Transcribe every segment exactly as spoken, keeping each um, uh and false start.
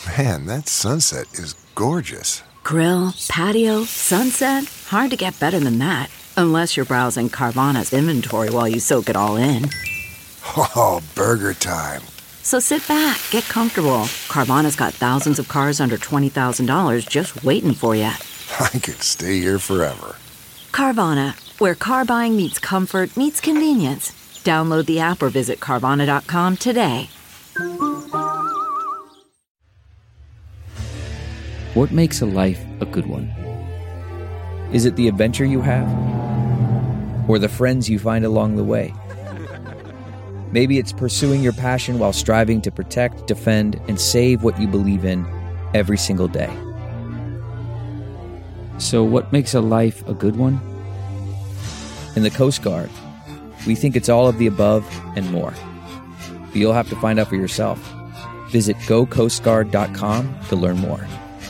Man, that sunset is gorgeous. Grill, patio, sunset. Hard to get better than that. Unless you're browsing Carvana's inventory while you soak it all in. Oh, burger time. So sit back, get comfortable. Carvana's got thousands of cars under twenty thousand dollars just waiting for you. I could stay here forever. Carvana, where car buying meets comfort, meets convenience. Download the app or visit Carvana dot com today. What makes a life a good one? Is it the adventure you have? Or the friends you find along the way? Maybe it's pursuing your passion while striving to protect, defend, and save what you believe in every single day. So what makes a life a good one? In the Coast Guard, we think it's all of the above and more. But you'll have to find out for yourself. Visit go coast guard dot com to learn more.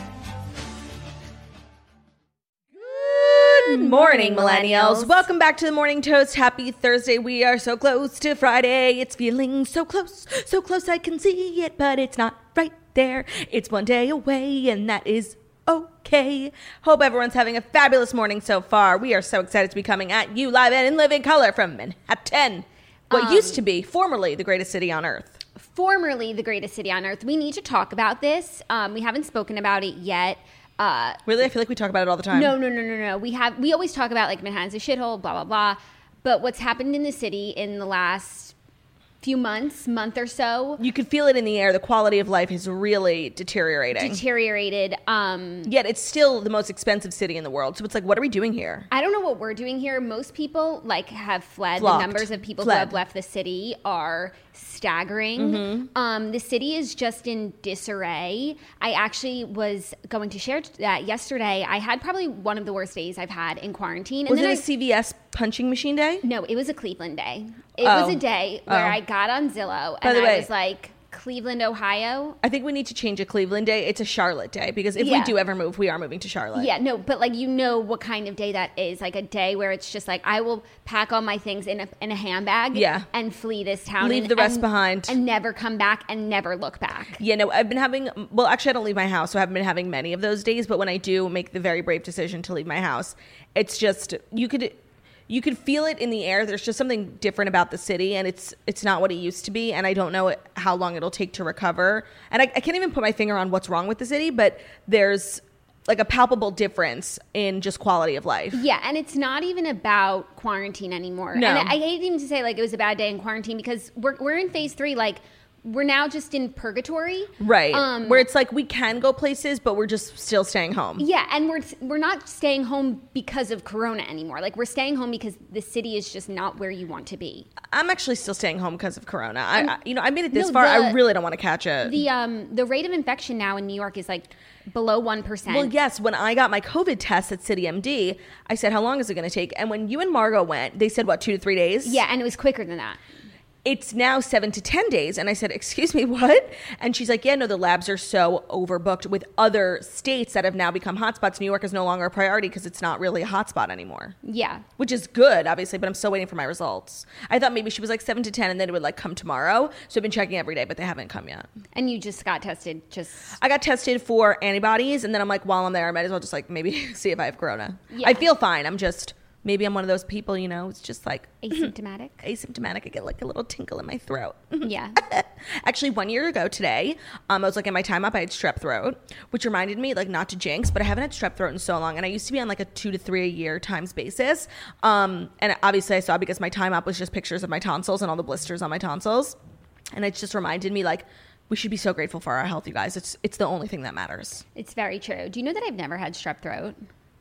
Good morning, millennials. Welcome back to the Morning Toast. Happy Thursday. We are so close to Friday. It's feeling so close, so close I can see it, but it's not right there. It's one day away, and that is okay. Hope everyone's having a fabulous morning so far. We are so excited to be coming at you live and in living color from Manhattan, what Um, used to be formerly the greatest city on earth. Formerly the greatest city on earth. We need to talk about this. Um, we haven't spoken about it yet. Uh, Really? I feel like we talk about it all the time. no, no, no, no, no. We have. We always talk about like Manhattan's a shithole, blah blah blah. But what's happened in the city in the last few months, month or so, You could feel it in the air. The quality of life is really deteriorating. deteriorated. Um, Yet it's still the most expensive city in the world. So it's like, what are we doing here? I don't know what we're doing here. Most people like have fled. Flocked. The numbers of people Fled. who have left the city are staggering. Mm-hmm. Um, the city is just in disarray. I actually was going to share that yesterday. I had probably one of the worst days I've had in quarantine. And Was it then a I, C V S punching machine day? No, it was a Cleveland day. It Oh. was a day where Oh. I got on Zillow By and the I way- was like, Cleveland, Ohio. I think we need to change a Cleveland day. It's a Charlotte day because if we Yeah. do ever move, we are moving to Charlotte. Yeah, no, but like you know what kind of day that is. Like a day where it's just like I will pack all my things in a in a handbag Yeah. and flee this town. Leave and, the rest and- behind. And never come back and never look back. Yeah, no, I've been having, well, actually, I don't leave my house, so I haven't been having many of those days. But when I do make the very brave decision to leave my house, it's just, you could, you could feel it in the air. There's just something different about the city, and it's it's not what it used to be. And I don't know it, how long it'll take to recover. And I, I can't even put my finger on what's wrong with the city, but there's like a palpable difference in just quality of life. Yeah, and it's not even about quarantine anymore. No. And I, I hate even to say like it was a bad day in quarantine because we're we're in phase three. Like we're now just in purgatory. Right. Um, Where it's like we can go places, but we're just still staying home. Yeah, and we're we're not staying home because of Corona anymore. Like we're staying home because the city is just not where you want to be. I'm actually still staying home because of Corona. I, I, you know, I made it this No, far. the- I really don't want to catch it. The um the rate of infection now in New York is like below one percent. Well, yes, when I got my COVID test at City M D, I said, how long is it going to take? And when you and Margot went, they said, what, two to three days? Yeah, and it was quicker than that. It's now seven to ten days. And I said, excuse me, what? And she's like, yeah, no, the labs are so overbooked with other states that have now become hotspots. New York is no longer a priority because it's not really a hotspot anymore. Yeah. Which is good, obviously, but I'm still waiting for my results. I thought maybe she was like seven to ten and then it would like come tomorrow. So I've been checking every day, but they haven't come yet. And you just got tested just I got tested for antibodies, and then I'm like, while I'm there, I might as well just like maybe see if I have corona. Yeah. I feel fine. I'm just, maybe I'm one of those people, you know, it's just like asymptomatic. asymptomatic. I get like a little tinkle in my throat. Yeah. Actually, one year ago today, um, I was like in my time up, I had strep throat, which reminded me like not to jinx, but I haven't had strep throat in so long. And I used to be on like a two to three a year times basis. Um, and obviously I saw because my time up was just pictures of my tonsils and all the blisters on my tonsils. And it just reminded me like, we should be so grateful for our health, you guys. It's it's the only thing that matters. It's very true. Do you know that I've never had strep throat?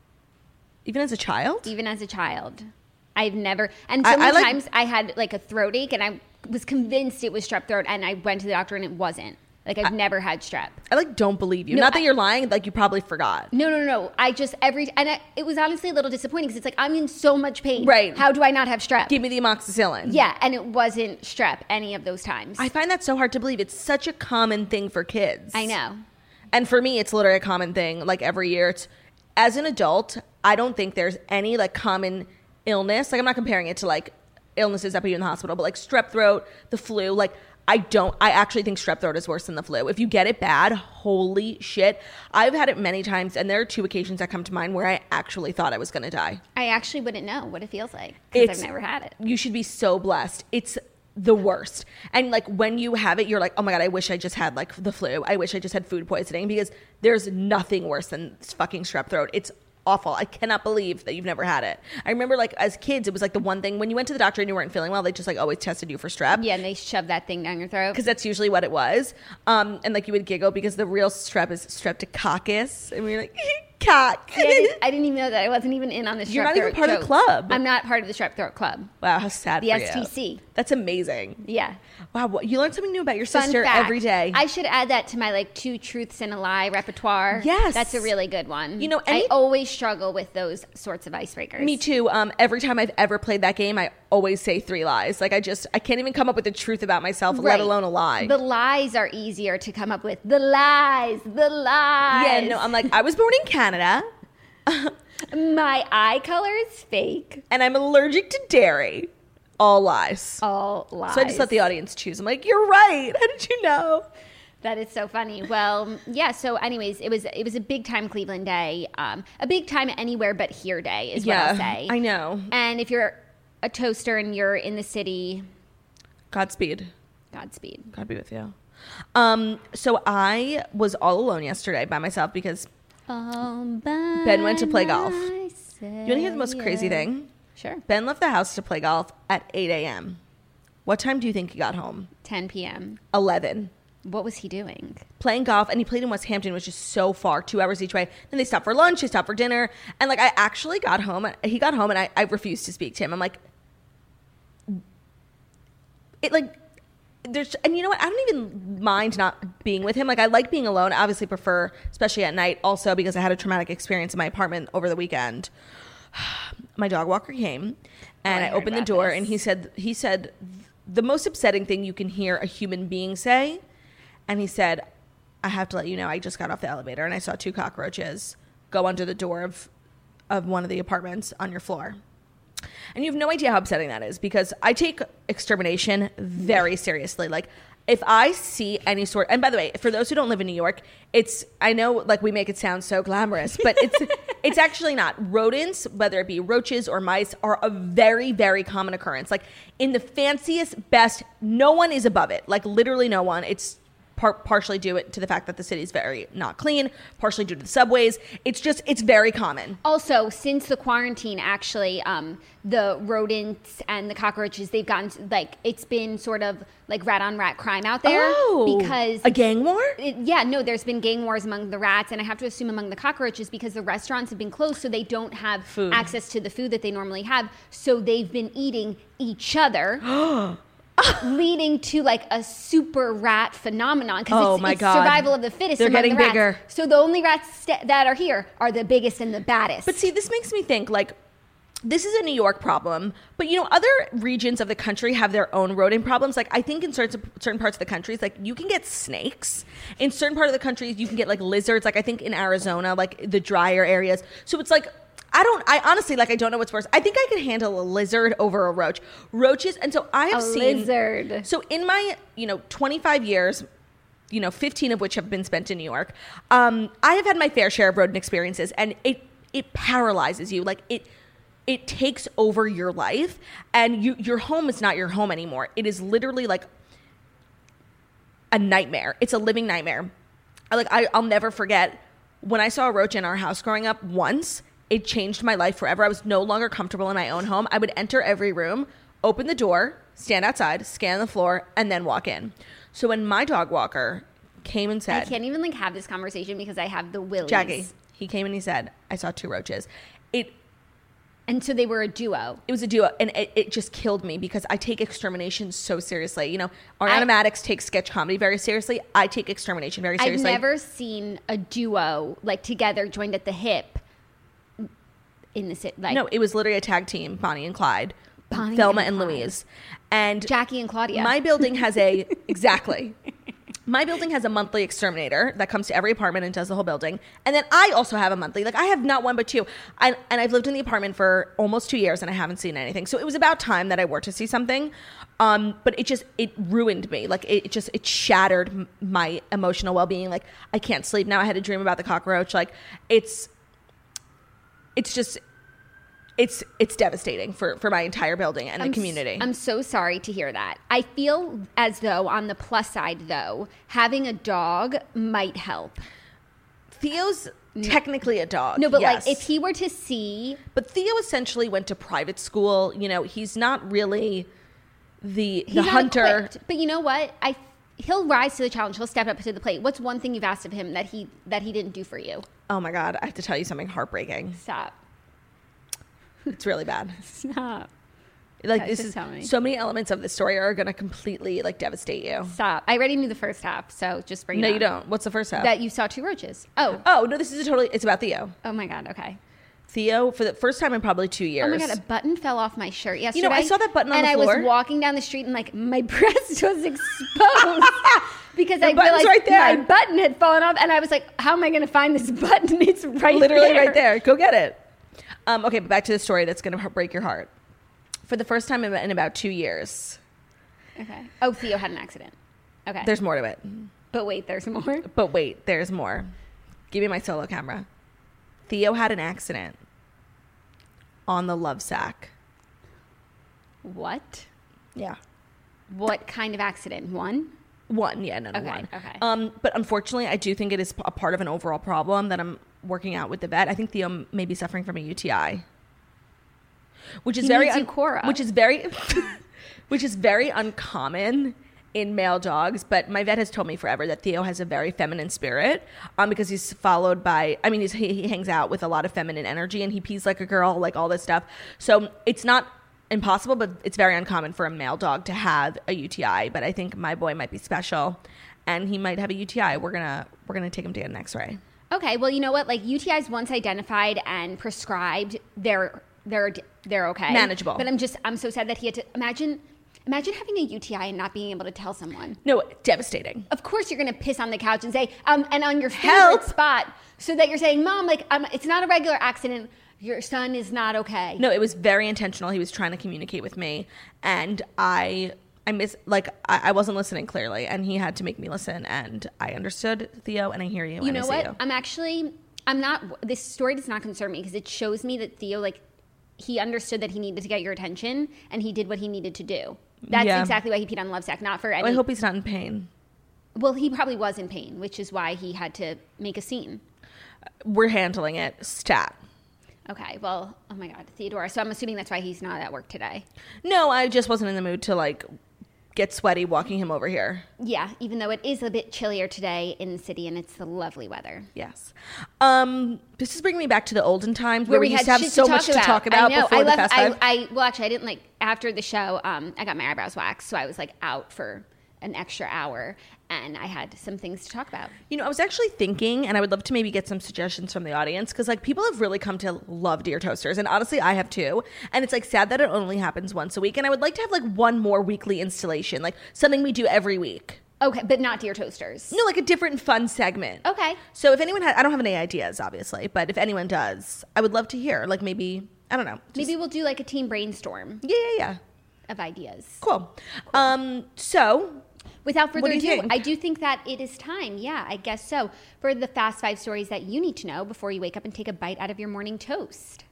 Even as a child? Even as a child. I've never, and so I- I many like- times I had like a throat ache and I was convinced it was strep throat and I went to the doctor and it wasn't. Like I've never had strep. I like don't believe you. No, Not that I- you're lying, like you probably forgot. No, no, no. I just every, and I, it was honestly a little disappointing because it's like, I'm in so much pain. Right. How do I not have strep? Give me the amoxicillin. Yeah, and it wasn't strep any of those times. I find that so hard to believe. It's such a common thing for kids. I know. And for me, it's literally a common thing. Like every year, it's as an adult, I don't think there's any like common illness. Like I'm not comparing it to like illnesses that put you in the hospital, but like strep throat, the flu. Like I don't, I actually think strep throat is worse than the flu. If you get it bad, holy shit. I've had it many times, and there are two occasions that come to mind where I actually thought I was going to die. I actually wouldn't know what it feels like because I've never had it. You should be so blessed. It's the worst. And like when you have it, you're like, oh my God, I wish I just had like the flu. I wish I just had food poisoning, because there's nothing worse than fucking strep throat. It's awful. I cannot believe that you've never had it. I remember like as kids, it was like the one thing when you went to the doctor and you weren't feeling well, they just like always tested you for strep. Yeah, and they shove that thing down your throat. Because that's usually what it was. Um, and like you would giggle because the real strep is streptococcus. And we were like, cock. See, I, didn't, I didn't even know that. I wasn't even in on the strep You're not throat even part jokes. of the club. I'm not part of the strep throat club. Wow, how sad The for S T C. you. That's amazing. Yeah. Wow, what, you learn something new about your Fun sister fact. every day. I should add that to my like two truths and a lie repertoire. Yes. That's a really good one. You know, any- I always struggle with those sorts of icebreakers. Me too. Um, every time I've ever played that game, I always say three lies. Like I just, I can't even come up with the truth about myself, Right. let alone a lie. The lies are easier to come up with. The lies, the lies. Yeah, no, I'm like, I was born in Canada. My eye color is fake. And I'm allergic to dairy. All lies. All lies. So I just let the audience choose. I'm like, you're right. How did you know? That is so funny. Well, yeah. So, anyways, it was it was a big time Cleveland day, um, a big time anywhere but here day is Yeah, what I'll say. I know. And if you're a toaster and you're in the city, Godspeed. Godspeed. God be with you. Um, so I was all alone yesterday by myself because All by Ben went to play golf. myself. you want to hear the most crazy thing? Sure. Ben left the house to play golf at eight a.m. What time do you think he got home? ten p.m. eleven. What was he doing? Playing golf, and he played in West Hampton, which is so far, two hours each way. Then they stopped for lunch, they stopped for dinner, and like I actually got home. He got home, and I, I refused to speak to him. I'm like, it like there's, and you know what? I don't even mind not being with him. Like I like being alone. I obviously prefer, especially at night. Also because I had a traumatic experience in my apartment over the weekend. My dog walker came, and Oh, I I, heard opened the about door, this. and he said, he said, the most upsetting thing you can hear a human being say. And he said, I have to let you know, I just got off the elevator and I saw two cockroaches go under the door of, of one of the apartments on your floor. And you have no idea how upsetting that is, because I take extermination very seriously. Like if I see any sort, and by the way, for those who don't live in New York, it's, I know like we make it sound so glamorous, but it's, it's actually not. Rodents, whether it be roaches or mice, are a very, very common occurrence. Like in the fanciest, best, no one is above it. Like literally no one. It's Par- partially due it to the fact that the city is very not clean, partially due to the subways. It's just, it's very common. Also, since the quarantine, actually, um, the rodents and the cockroaches, they've gotten, like, it's been sort of like rat on rat crime out there. Oh, because a gang war? It, yeah, no, there's been gang wars among the rats, and I have to assume among the cockroaches, because the restaurants have been closed, so they don't have Food. access to the food that they normally have. So they've been eating each other. Leading to like a super rat phenomenon, because Oh it's, my it's God. survival of the fittest. They're among getting the rats. bigger. So the only rats st- that are here are the biggest and the baddest. But see, this makes me think like, this is a New York problem, but you know, other regions of the country have their own rodent problems. Like I think in certain certain parts of the country, like you can get snakes. In certain part of the country, you can get like lizards. Like I think in Arizona, like the drier areas. So it's like, I don't, I honestly, like, I don't know what's worse. I think I could handle a lizard over a roach. Roaches, and so I have A seen. lizard. So in my, you know, twenty-five years, you know, fifteen of which have been spent in New York, um, I have had my fair share of rodent experiences, and it, it paralyzes you. Like, it, it takes over your life, and you, your home is not your home anymore. It is literally like a nightmare. It's a living nightmare. I, like, I, I'll never forget when I saw a roach in our house growing up once. It changed my life forever. I was no longer comfortable in my own home. I would enter every room, open the door, stand outside, scan the floor, and then walk in. So when my dog walker came and I said, can't even like have this conversation because I have the willies. Jackie, he came and he said, I saw two roaches. It And so they were a duo. it was a duo, and it, it just killed me because I take extermination so seriously. You know, Ariana I- Maddox takes sketch comedy very seriously. I take extermination very I've seriously. never seen a duo like together, joined at the hip. In the city, like No, it was literally a tag team, Bonnie and Clyde, Bonnie Thelma and and Clyde. Louise. And Jackie and Claudia. my building has a, exactly. My building has a monthly exterminator that comes to every apartment and does the whole building. And then I also have a monthly. Like, I have not one but two. I, and I've lived in the apartment for almost two years and I haven't seen anything. So it was about time that I were to see something. Um, but it just, it ruined me. Like, it, it just, it shattered m- my emotional well-being. Like, I can't sleep now. I had a dream about the cockroach. Like, it's, it's just... It's it's devastating for, for my entire building and I'm the community. S- I'm so sorry to hear that. I feel as though, on the plus side, though, having a dog might help. Theo's technically a dog. No, but yes. like if he were to see... But Theo essentially went to private school. You know, he's not really the, he's the not hunter. equipped. But you know what? I He'll rise to the challenge. He'll step up to the plate. What's one thing you've asked of him that he that he didn't do for you? Oh, my God. I have to tell you something heartbreaking. Stop. It's really bad. Stop. Like, Okay, this just is tell me. so many elements of this story are going to completely like devastate you. Stop. I already knew the first half, so just bring it No, on. you don't. What's the first half? That you saw two roaches. Oh. oh, no, this is a totally, it's about Theo. Oh my God. Okay. Theo, for the first time in probably two years. Oh my God, a button fell off my shirt yesterday. You know, I saw that button on and the I floor. was walking down the street and like my breast was exposed because I button's realized right there. my button had fallen off, and I was like, "How am I going to find this button? It's right Literally there. right there. Go get it. Um, okay, but back to the story that's going to break your heart. For the first time in, in about two years, Okay. Oh, Theo had an accident. Okay. there's more to it. but wait, there's more. But wait, there's more. Give me my solo camera. Theo had an accident on the love sack. What? Yeah. What kind of accident? One? One, yeah, no, no, Okay, one. okay. Um, but unfortunately, I do think it is a part of an overall problem that I'm working out with the vet. I think Theo may be suffering from a U T I, which is He very needs un- Eucora. which is very, which is very uncommon in male dogs. But my vet has told me forever that Theo has a very feminine spirit, um, because he's followed by. I mean, he's, he he hangs out with a lot of feminine energy, and he pees like a girl, like all this stuff. So it's not impossible, but it's very uncommon for a male dog to have a U T I. But I think my boy might be special, and he might have a U T I. We're gonna we're gonna take him to get an X-ray. Okay. Well, you know what? Like U T Is once identified and prescribed, they're they're they're okay, Manageable. But I'm just I'm so sad that he had to imagine imagine having a U T I and not being able to tell someone. No, devastating. Of course, you're going to piss on the couch and say, um, and on your favorite Help. spot, so that you're saying, "Mom, like, um, it's not a regular accident. Your son is not okay." No, it was very intentional. He was trying to communicate with me, and I, I miss like I, I wasn't listening clearly, and he had to make me listen. And I understood, Theo, and I hear you. You and know I see what? You. I'm actually, I'm not. This story does not concern me because it shows me that Theo, like, he understood that he needed to get your attention, and he did what he needed to do. That's Yeah. exactly why he peed on Lovesack, not for any. Well, I hope he's not in pain. Well, he probably was in pain, which is why he had to make a scene. We're handling it. Stat. Okay, well, oh my God, Theodora. So I'm assuming that's why he's not at work today. No, I just wasn't in the mood to like get sweaty walking him over here. Yeah, even though it is a bit chillier today in the city and it's the lovely weather. Yes. Um, this is bringing me back to the olden times where, we used to have shit so much to talk about I know. before I the left, Fast I, Five. I, well, actually, I didn't like, after the show, um, I got my eyebrows waxed, so I was like out for an extra hour, and I had some things to talk about. You know, I was actually thinking, and I would love to maybe get some suggestions from the audience, because like people have really come to love deer toasters, and honestly, I have too. And it's like sad that it only happens once a week, and I would like to have like one more weekly installation, like something we do every week. Okay, but not deer toasters. No, like a different fun segment. Okay. So if anyone has, I don't have any ideas, obviously, but if anyone does, I would love to hear. Like maybe I don't know. just- Maybe we'll do like a team brainstorm Yeah, yeah, yeah. of ideas. Cool. Um. So Without further What do you ado, think? I do think that it is time, yeah, I guess so, for the fast five stories that you need to know before you wake up and take a bite out of your morning toast.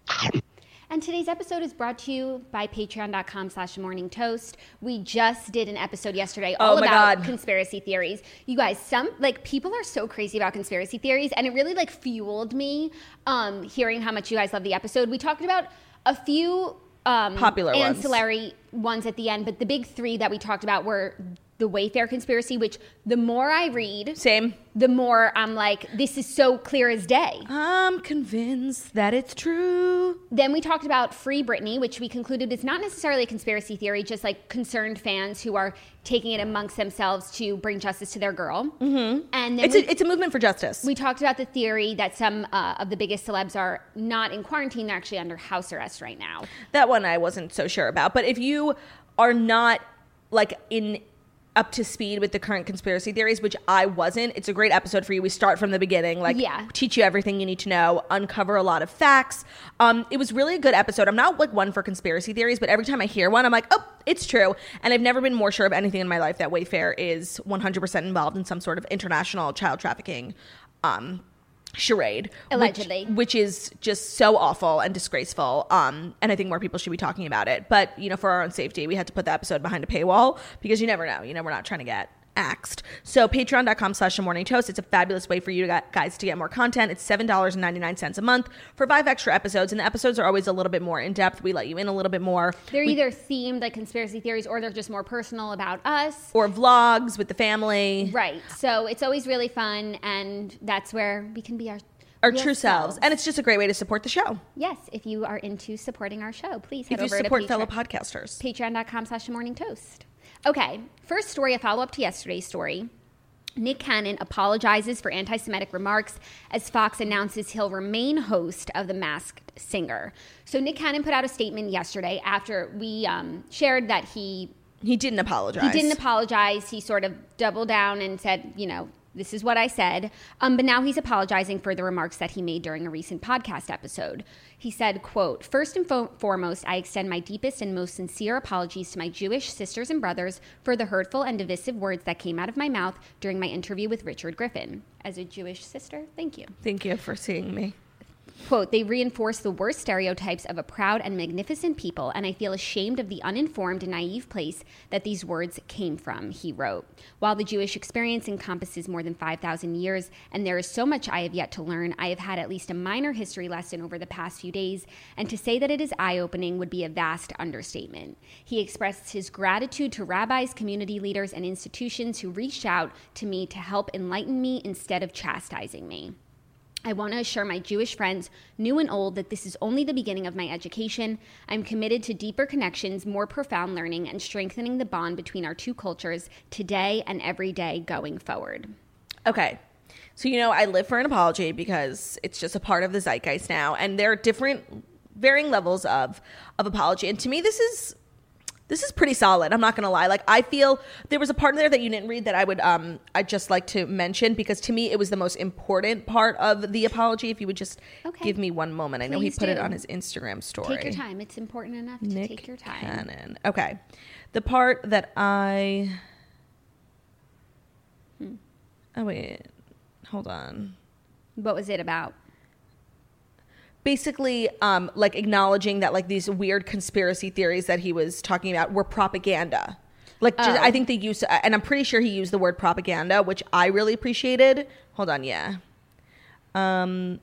And today's episode is brought to you by patreon.com slash morning toast. We just did an episode yesterday all Oh my about God. conspiracy theories. You guys, some, like, people are so crazy about conspiracy theories, and it really, like, fueled me um, hearing how much you guys love the episode. We talked about a few um, Popular ones. ancillary ones at the end, but the big three that we talked about were the Wayfair conspiracy, which the more I read, same. the more I'm like, this is so clear as day. I'm convinced that it's true. Then we talked about Free Britney, which we concluded is not necessarily a conspiracy theory, just like concerned fans who are taking it amongst themselves to bring justice to their girl. Mm-hmm. And then It's we, a, it's a movement for justice. we talked about the theory that some uh, of the biggest celebs are not in quarantine, they're actually under house arrest right now. That one I wasn't so sure about. But if you are not like in up to speed with the current conspiracy theories, which I wasn't. It's a great episode for you. We start from the beginning, like yeah. teach you everything you need to know, uncover a lot of facts. Um, it was really a good episode. I'm not like one for conspiracy theories, but every time I hear one, I'm like, oh, it's true. And I've never been more sure of anything in my life that Wayfair is one hundred percent involved in some sort of international child trafficking um charade, allegedly, which, which is just so awful and disgraceful, um and I think more people should be talking about it. But you know, for our own safety, we had to put the episode behind a paywall because you never know, you know, we're not trying to get axed. So patreon.com slash the morning toast. It's a fabulous way for you to get, guys to get more content. It's seven dollars and ninety-nine cents a month for five extra episodes, and the episodes are always a little bit more in depth. We let you in a little bit more. They're we, either themed like conspiracy theories, or they're just more personal about us, or vlogs with the family, right? So it's always really fun, and that's where we can be our our real true selves. selves. And it's just a great way to support the show. Yes, if you are into supporting our show, please head if you over support to fellow podcasters. Patreon.com slash the morning toast. Okay, first story, a follow-up to yesterday's story. Nick Cannon apologizes for anti-Semitic remarks as Fox announces he'll remain host of The Masked Singer. So Nick Cannon put out a statement yesterday after we um, shared that he... He didn't apologize. He didn't apologize. He sort of doubled down and said, you know, this is what I said. Um, but now he's apologizing for the remarks that he made during a recent podcast episode. He said, quote, "First and fo- foremost, I extend my deepest and most sincere apologies to my Jewish sisters and brothers for the hurtful and divisive words that came out of my mouth during my interview with Richard Griffin." As a Jewish sister, thank you. Thank you for seeing me. Quote, "They reinforce the worst stereotypes of a proud and magnificent people, and I feel ashamed of the uninformed and naive place that these words came from," he wrote. "While the Jewish experience encompasses more than five thousand years, and there is so much I have yet to learn, I have had at least a minor history lesson over the past few days, and to say that it is eye-opening would be a vast understatement." He expressed his gratitude to rabbis, community leaders, and institutions who reached out to me to help enlighten me instead of chastising me. "I want to assure my Jewish friends, new and old, that this is only the beginning of my education. I'm committed to deeper connections, more profound learning, and strengthening the bond between our two cultures today and every day going forward." Okay. So, you know, I live for an apology because it's just a part of the zeitgeist now. And there are different, varying levels of, of apology. And to me, this is... This is pretty solid. I'm not going to lie. Like, I feel there was a part in there that you didn't read that I would, um, I'd just like to mention, because to me, it was the most important part of the apology. If you would just okay. give me one moment. Please I know he put do. it on his Instagram story. Take your time. It's important enough to Nick take your time. Cannon. Okay. The part that I, Hmm. oh wait, hold on. What was it about? Basically, um, like acknowledging that like these weird conspiracy theories that he was talking about were propaganda. Like, just, Oh. I think they used, and I'm pretty sure he used the word propaganda, which I really appreciated. Hold on, yeah. Um,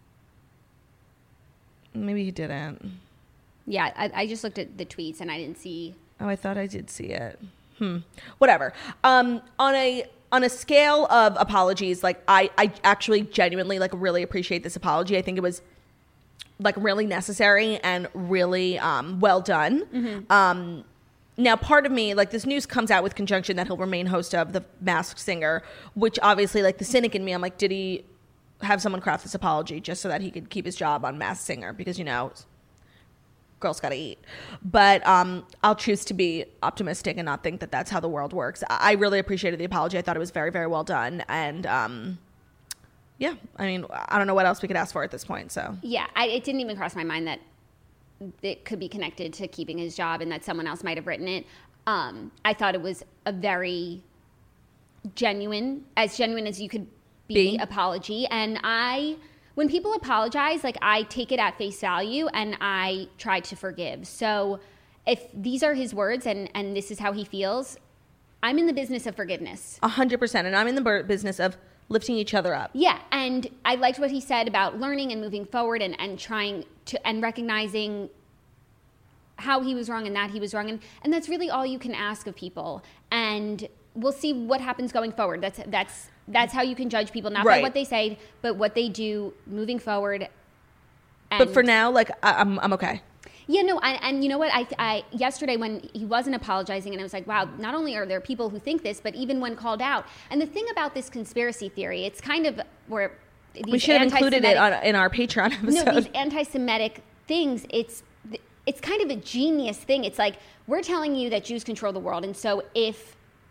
maybe he didn't. Yeah, I, I just looked at the tweets and I didn't see. Oh, I thought I did see it. Hmm. Whatever. Um, on a on a scale of apologies, like I, I actually genuinely like really appreciate this apology. I think it was like really necessary and really um, well done. Mm-hmm. Um, now, part of me, like this news comes out with conjunction that he'll remain host of The Masked Singer, which obviously, like the cynic in me, I'm like, did he have someone craft this apology just so that he could keep his job on Masked Singer? Because, you know, girls gotta eat. But um, I'll choose to be optimistic and not think that that's how the world works. I, I really appreciated the apology. I thought it was very, very well done. And um, yeah, I mean, I don't know what else we could ask for at this point. So Yeah, I, it didn't even cross my mind that it could be connected to keeping his job and that someone else might have written it. Um, I thought it was a very genuine, as genuine as you could be, Be. apology. And I, when people apologize, like I take it at face value and I try to forgive. So if these are his words and, and this is how he feels, I'm in the business of forgiveness. A hundred percent. And I'm in the bur- business of lifting each other up. Yeah, and I liked what he said about learning and moving forward and, and trying to, and recognizing how he was wrong and that he was wrong. And, and that's really all you can ask of people. And we'll see what happens going forward. That's that's that's how you can judge people, not Right. by what they say, but what they do moving forward. And But for now, like I- I'm, I'm okay. yeah, no, and, and you know what? I, I yesterday when he wasn't apologizing, and I was like, wow, not only are there people who think this, but even when called out. And the thing about this conspiracy theory, it's kind of where these We should have included it anti-Semitic- on, in our Patreon episode. No, these anti-Semitic things, it's it's kind of a genius thing. It's like, we're telling you that Jews control the world, and so if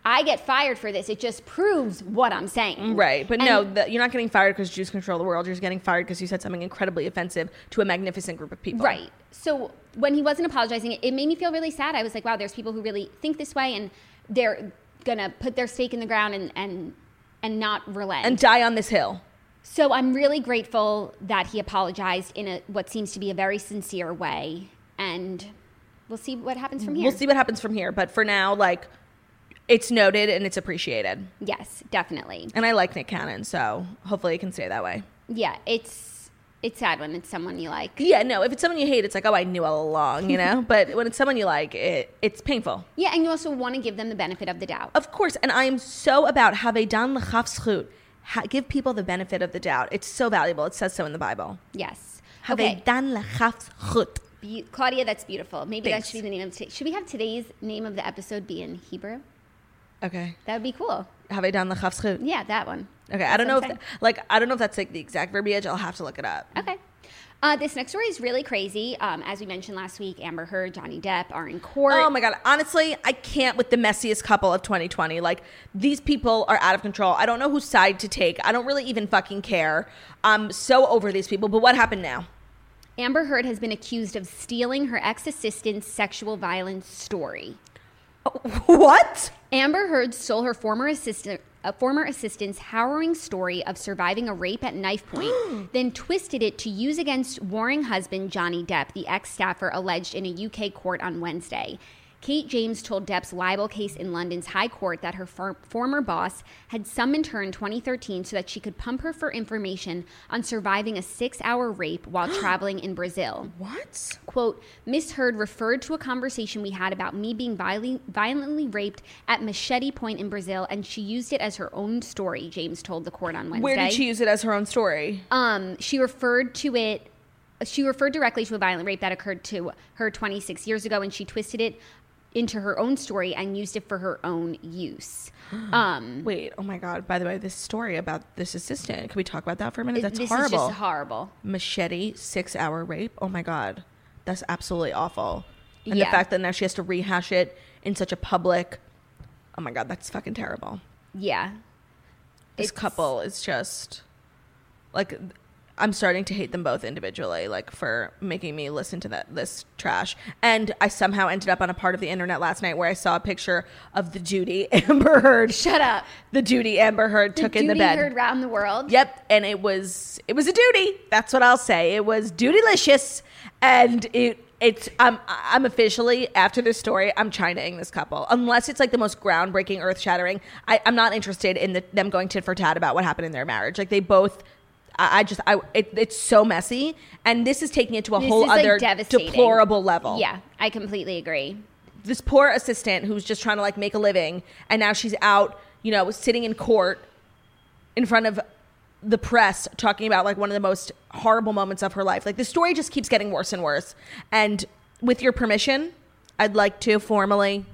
I get fired for this. It just proves what I'm saying. Right. But And- no, the, you're not getting fired because Jews control the world. You're just getting fired because you said something incredibly offensive to a magnificent group of people. Right. So when he wasn't apologizing, it, it made me feel really sad. I was like, wow, there's people who really think this way, and they're going to put their stake in the ground and, and, and not relent. And die on this hill. So I'm really grateful that he apologized in a what seems to be a very sincere way. And we'll see what happens from here. We'll see what happens from here. But for now, like, it's noted and it's appreciated. Yes, definitely. And I like Nick Cannon, so hopefully it can stay that way. Yeah, it's it's sad when it's someone you like. Yeah, no, if it's someone you hate, it's like, oh, I knew all along, you know? But when it's someone you like, it, it's painful. Yeah, and you also want to give them the benefit of the doubt. Of course, and I am so about havedan l'chafschut. Ha- give people the benefit of the doubt. It's so valuable. It says so in the Bible. Yes. Okay. Havedan l'chafschut. Be- Claudia, that's beautiful. Maybe Thanks. that should be the name of today. Should we have today's name of the episode be in Hebrew? Okay. That would be cool. Havedan l'chafschut. Yeah, that one. Okay, I don't That's know what if I'm that, like I don't know if that's like the exact verbiage. I'll have to look it up. Okay. Uh, this next story is really crazy. Um, as we mentioned last week, Amber Heard, Johnny Depp are in court. Oh my god! Honestly, I can't with the messiest couple of twenty twenty. Like, these people are out of control. I don't know whose side to take. I don't really even fucking care. I'm so over these people. But what happened now? Amber Heard has been accused of stealing her ex-assistant's sexual violence story. What? Amber Heard stole her former assistant, a former assistant's harrowing story of surviving a rape at knife point, then twisted it to use against warring husband Johnny Depp, the ex-staffer alleged in a U K court on Wednesday. Kate James told Depp's libel case in London's High Court that her for- former boss had summoned her in twenty thirteen so that she could pump her for information on surviving a six-hour rape while traveling in Brazil. What? Quote, Miss Heard referred to a conversation we had about me being violently, violently raped at Machete Point in Brazil, and she used it as her own story, James told the court on Wednesday. Where did she use it as her own story? Um, she referred to it, she referred directly to a violent rape that occurred to her twenty-six years ago, and she twisted it into her own story and used it for her own use. Um, Wait, oh my god. By the way, this story about this assistant, can we talk about that for a minute? That's this horrible. is just horrible. Machete, six hour rape. Oh my god. That's absolutely awful. And Yeah. the fact that now she has to rehash it in such a public, oh my god, that's fucking terrible. Yeah. This It's- couple is just like, I'm starting to hate them both individually, like, for making me listen to that this trash. And I somehow ended up on a part of the internet last night where I saw a picture of the duty Amber Heard. Shut up. The duty Amber Heard took the in the duty bed. heard round the world. Yep, and it was it was a duty. That's what I'll say. It was dutylicious, and it it's I'm I'm officially, after this story, I'm China-ing this couple. Unless it's like the most groundbreaking, earth-shattering, I, I'm not interested in the, them going tit for tat about what happened in their marriage. Like, they both. I I just I it, it's so messy, and this is taking it to a This whole is, like, other devastating. deplorable level. Yeah, I completely agree. This poor assistant who's just trying to like make a living, and now she's out, you know, sitting in court in front of the press talking about like one of the most horrible moments of her life. Like, the story just keeps getting worse and worse. And with your permission, I'd like to formally,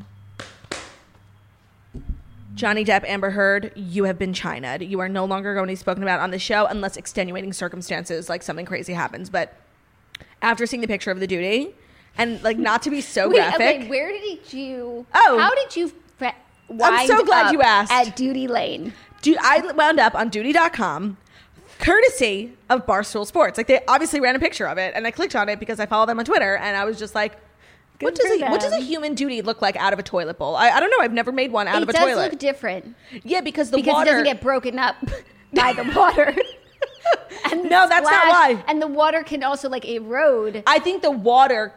Johnny Depp, Amber Heard, you have been China'd. You are no longer going to be spoken about on the show unless extenuating circumstances, like something crazy happens. But after seeing the picture of the duty, and like, not to be so Wait, graphic. okay, where did you, Oh. how did you fe- I'm so wind glad up you asked. at Duty Lane? Dude, I wound up on duty dot com courtesy of Barstool Sports. Like, they obviously ran a picture of it, and I clicked on it because I follow them on Twitter, and I was just like, what Good does for a, what does a them. human duty look like out of a toilet bowl? I, I don't know. I've never made one out It of a does toilet. look different Yeah, because the because water it doesn't get broken up by the water. And the No, that's not splash- why. And the water can also like erode. I think the water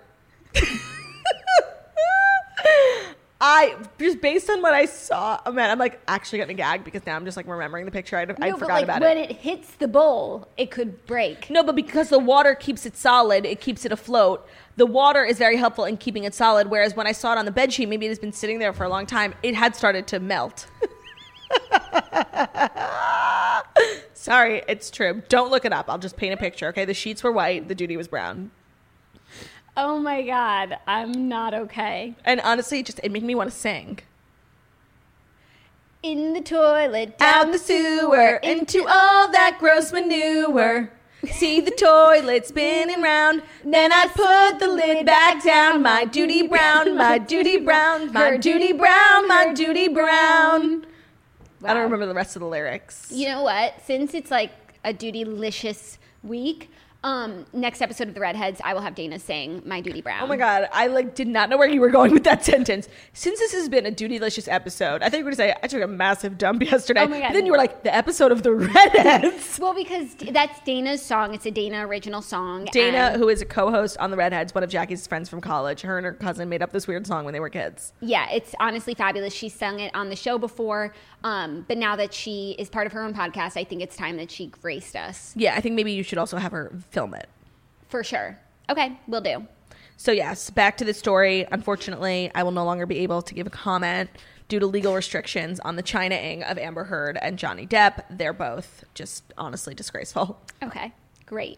I just based on what I saw, oh man, I'm like actually getting gagged because now I'm just like remembering the picture. I'd, No, I but forgot like about when it. it hits the bowl, it could break. No, but because the water keeps it solid, it keeps it afloat. The water is very helpful in keeping it solid. Whereas when I saw it on the bed sheet, maybe it has been sitting there for a long time, it had started to melt. Sorry, it's true. Don't look it up. I'll just paint a picture. Okay, the sheets were white, the duty was brown. Oh my God, I'm not okay. And honestly, it just it made me want to sing. In the toilet, Down the sewer, into all that gross manure. See the toilet spinning round. Then I put the lid back down. My Duty Brown, my Duty Brown, my Duty Brown, my Duty Brown. Wow. I don't remember the rest of the lyrics. You know what? Since it's like a Duty-licious week, Um, next episode of The Redheads, I will have Dana saying My Duty Brown. Oh my God. I like did not know where you were going with that sentence. Since this has been a Duty-licious episode, I think you were going to say, I took a massive dump yesterday. Oh my God. But then you were like, the episode of The Redheads. Well, because that's Dana's song. It's a Dana original song. Dana, and who is a co-host on The Redheads, one of Jackie's friends from college, her and her cousin made up this weird song when they were kids. Yeah, it's honestly fabulous. She sung it on the show before. Um, but now that she is part of her own podcast, I think it's time that she graced us. Yeah, I think maybe you should also have her film it. For sure. Okay, will do. So yes, back to the story. Unfortunately, I will no longer be able to give a comment due to legal restrictions on the China-ing of Amber Heard and Johnny Depp. They're both just honestly disgraceful. Okay, great.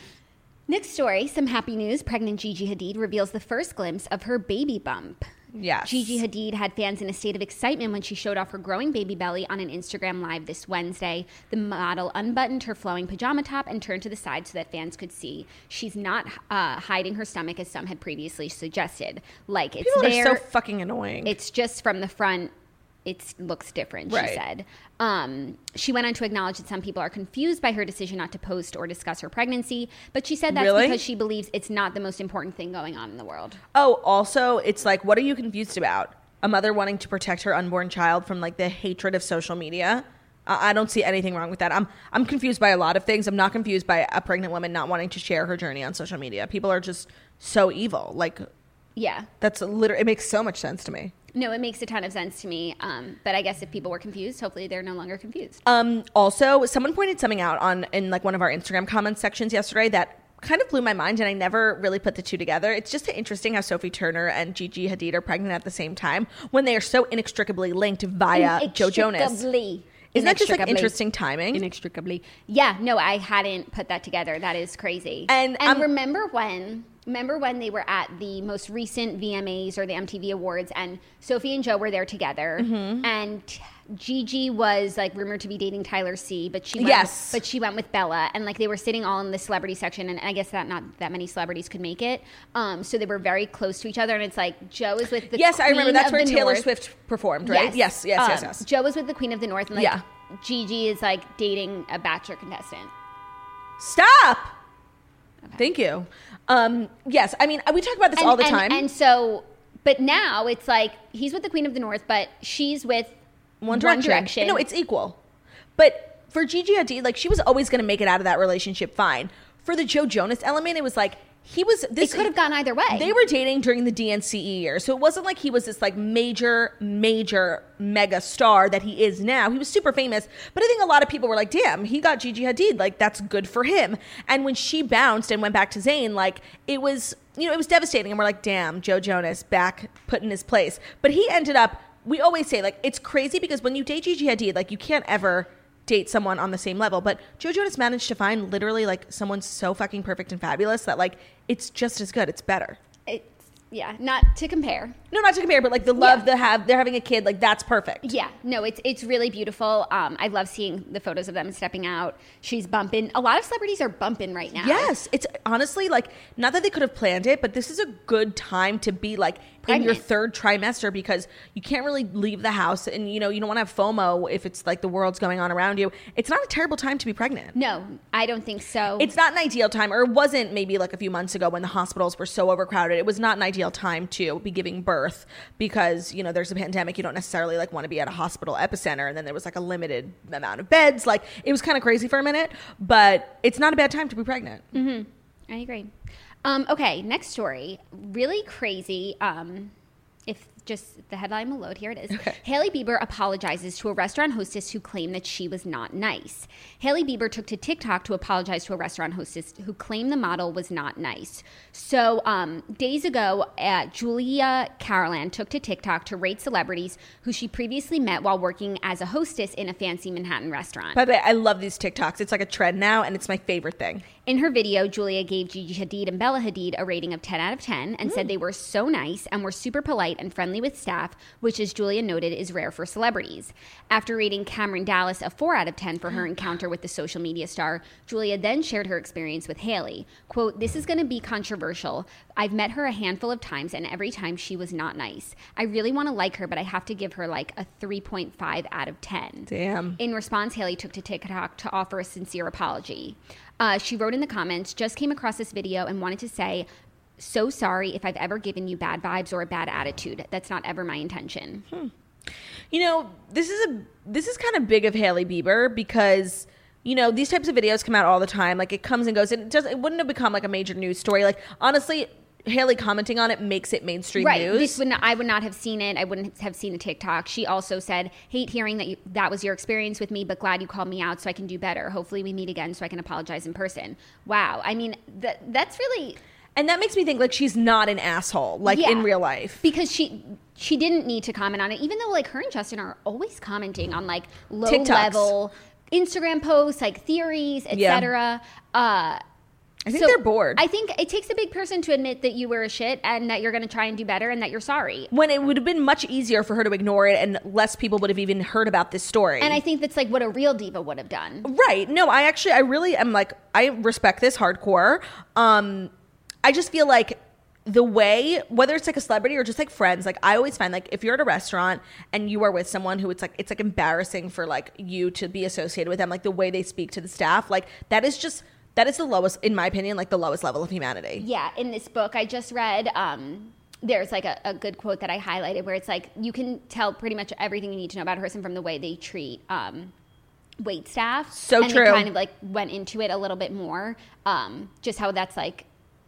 Next story, some happy news. Pregnant Gigi Hadid reveals the first glimpse of her baby bump. Yes. Gigi Hadid had fans in a state of excitement when she showed off her growing baby belly on an Instagram Live this Wednesday. The model unbuttoned her flowing pajama top and turned to the side so that fans could see. She's not uh, hiding her stomach as some had previously suggested. Like, it's People there. are so fucking annoying. It's just from the front. It looks different, she right. said. Um, she went on to acknowledge that some people are confused by her decision not to post or discuss her pregnancy, but she said that's really? because she believes it's not the most important thing going on in the world. Oh, also, it's like, what are you confused about? A mother wanting to protect her unborn child from like the hatred of social media? Uh, I don't see anything wrong with that. I'm I'm confused by a lot of things. I'm not confused by a pregnant woman not wanting to share her journey on social media. People are just so evil. Like, yeah, that's literally, it makes so much sense to me. No, it makes a ton of sense to me. Um, but I guess if people were confused, hopefully they're no longer confused. Um, also, someone pointed something out on in like one of our Instagram comment sections yesterday that kind of blew my mind, and I never really put the two together. It's just interesting how Sophie Turner and Gigi Hadid are pregnant at the same time when they are so inextricably linked via Joe Jonas. Inextricably. Isn't that just like interesting timing? Inextricably. Yeah, no, I hadn't put that together. That is crazy. And, and um, remember when... Remember when they were at the most recent V M As or the M T V Awards and Sophie and Joe were there together mm-hmm. and Gigi was like rumored to be dating Tyler C, but she went, yes. but she went with Bella and like they were sitting all in the celebrity section and I guess that not that many celebrities could make it. Um, so they were very close to each other and it's like Joe is with the yes, Queen I remember that's of where the Taylor North. Swift performed, right? Yes, yes, yes, um, yes, yes. Joe was with the Queen of the North and like yeah. Gigi is like dating a Bachelor contestant. Stop. Okay. Thank you. Um, yes, I mean, we talk about this and, all the and, time. And so, but now it's like he's with the Queen of the North, but she's with One Direction. One Direction. No, it's equal. But for Gigi Hadid, like she was always going to make it out of that relationship fine. For the Joe Jonas element, it was like he was. This it could have gone either way. They were dating during the D N C E year, so it wasn't like he was this like major, major mega star that he is now. He was super famous, but I think a lot of people were like, "Damn, he got Gigi Hadid. Like that's good for him." And when she bounced and went back to Zayn, like it was, you know, it was devastating. And we're like, "Damn, Joe Jonas back put in his place." But he ended up. We always say like it's crazy because when you date Gigi Hadid, like you can't ever date someone on the same level, but Joe Jonas managed to find literally like someone so fucking perfect and fabulous that like it's just as good, it's better. It's, yeah, not to compare. No, not to compare, but like the love Yeah. they have, they're having a kid, like that's perfect. Yeah, no, it's it's really beautiful. Um, I love seeing the photos of them stepping out. She's bumping. A lot of celebrities are bumping right now. Yes, it's honestly like not that they could have planned it, but this is a good time to be like Pregnant. in your third trimester because you can't really leave the house and you know you don't want to have FOMO if it's like the world's going on around you. It's not a terrible time to be pregnant. No, I don't think so. It's not an ideal time, or it wasn't maybe like a few months ago when the hospitals were so overcrowded. It was not an ideal time to be giving birth because, you know, there's a pandemic. You don't necessarily like want to be at a hospital epicenter. And then there was like a limited amount of beds. Like it was kind of crazy for a minute, but it's not a bad time to be pregnant. Mm-hmm. I agree. Um, okay, next story. Really crazy. Um, if just the headline will load, here it is. Okay. Hailey Bieber apologizes to a restaurant hostess who claimed that she was not nice. Hailey Bieber took to TikTok to apologize to a restaurant hostess who claimed the model was not nice. So um, days ago, uh, Julia Carolan took to TikTok to rate celebrities who she previously met while working as a hostess in a fancy Manhattan restaurant. By the way, I love these TikToks. It's like a trend now, and it's my favorite thing. In her video, Julia gave Gigi Hadid and Bella Hadid a rating of ten out of ten and mm. said they were so nice and were super polite and friendly with staff, which, as Julia noted, is rare for celebrities. After rating Cameron Dallas a four out of ten for her encounter with the social media star, Julia then shared her experience with Hailey. Quote, "This is going to be controversial. I've met her a handful of times, and every time she was not nice. I really want to like her, but I have to give her like a three point five out of ten. Damn. In response, Hailey took to TikTok to offer a sincere apology. Uh, she wrote in the comments, "Just came across this video and wanted to say, so sorry if I've ever given you bad vibes or a bad attitude. That's not ever my intention." Hmm. You know, this is a this is kind of big of Hailey Bieber because, you know, these types of videos come out all the time. Like, it comes and goes. It doesn't. It wouldn't have become like a major news story. Like, honestly, Hailey commenting on it makes it mainstream right. news. This would not, I would not have seen it. I wouldn't have seen the TikTok. She also said, "Hate hearing that you, that was your experience with me, but glad you called me out so I can do better. Hopefully we meet again so I can apologize in person." Wow. I mean, that that's really... And that makes me think, like, she's not an asshole, like, yeah, in real life. Because she she didn't need to comment on it, even though, like, her and Justin are always commenting on, like, low-level Instagram posts, like, theories, et cetera. Yeah. Uh I think so they're bored. I think it takes a big person to admit that you were a shit and that you're going to try and do better and that you're sorry. When it would have been much easier for her to ignore it and less people would have even heard about this story. And I think that's like what a real diva would have done. Right. No, I actually, I really am like, I respect this hardcore. Um, I just feel like the way, whether it's like a celebrity or just like friends, like I always find like if you're at a restaurant and you are with someone who it's like, it's like embarrassing for like you to be associated with them, like the way they speak to the staff, like that is just... That is the lowest, in my opinion, like the lowest level of humanity. Yeah. In this book I just read, um, there's like a, a good quote that I highlighted where it's like, you can tell pretty much everything you need to know about a person from the way they treat um, wait staff. So and true. And kind of like went into it a little bit more, um, just how that's like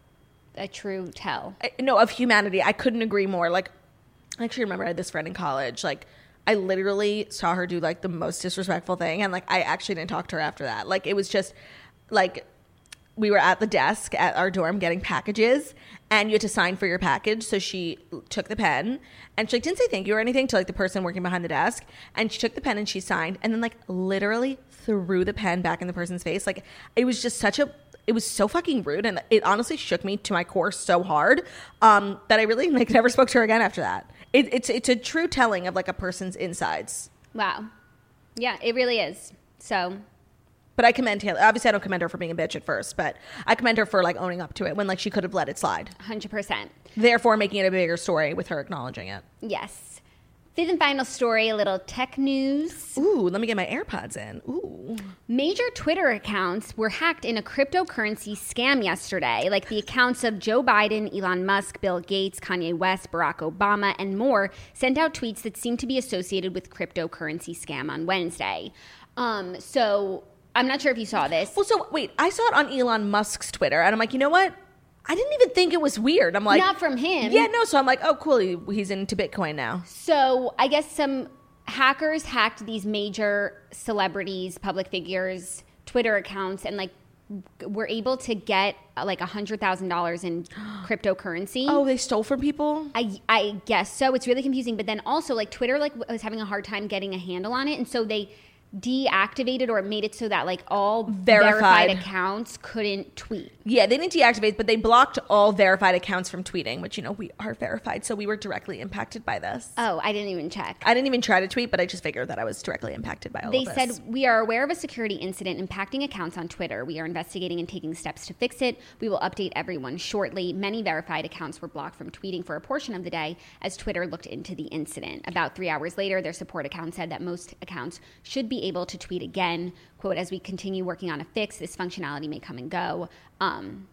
a true tell. I, no, of humanity. I couldn't agree more. Like, I actually remember I had this friend in college, like, I literally saw her do like the most disrespectful thing. And like, I actually didn't talk to her after that. Like, it was just like... We were at the desk at our dorm getting packages and you had to sign for your package. So she took the pen and she like, didn't say thank you or anything to like the person working behind the desk. And she took the pen and she signed and then like literally threw the pen back in the person's face. Like it was just such a, it was so fucking rude. And it honestly shook me to my core so hard um, that I really like never spoke to her again after that. It, it's, it's a true telling of like a person's insides. Wow. Yeah, it really is. So... But I commend Hailey. Obviously, I don't commend her for being a bitch at first, but I commend her for like owning up to it when like she could have let it slide. one hundred percent. Therefore, making it a bigger story with her acknowledging it. Yes. Fifth and final story, a little tech news. Ooh, let me get my AirPods in. Ooh. Major Twitter accounts were hacked in a cryptocurrency scam yesterday, like the accounts of Joe Biden, Elon Musk, Bill Gates, Kanye West, Barack Obama, and more sent out tweets that seemed to be associated with cryptocurrency scam on Wednesday. Um, so... I'm not sure if you saw this. Well, so wait, I saw it on Elon Musk's Twitter, and I'm like, you know what? I didn't even think it was weird. I'm like, not from him. Yeah, no. So I'm like, oh, cool. He, he's into Bitcoin now. So I guess some hackers hacked these major celebrities, public figures, Twitter accounts, and like were able to get uh, like a hundred thousand dollars in cryptocurrency. Oh, they stole from people? I I guess so. It's really confusing. But then also like Twitter like was having a hard time getting a handle on it, and so they deactivated or made it so that like all verified. verified accounts couldn't tweet. Yeah, they didn't deactivate, but they blocked all verified accounts from tweeting, which, you know, we are verified, so we were directly impacted by this. Oh, I didn't even check. I didn't even try to tweet, but I just figured that I was directly impacted by all they of this. They said, "We are aware of a security incident impacting accounts on Twitter. We are investigating and taking steps to fix it. We will update everyone shortly." Many verified accounts were blocked from tweeting for a portion of the day as Twitter looked into the incident. About three hours later, their support account said that most accounts should be able to tweet again. Quote, "As we continue working on a fix, this functionality may come and go." Um,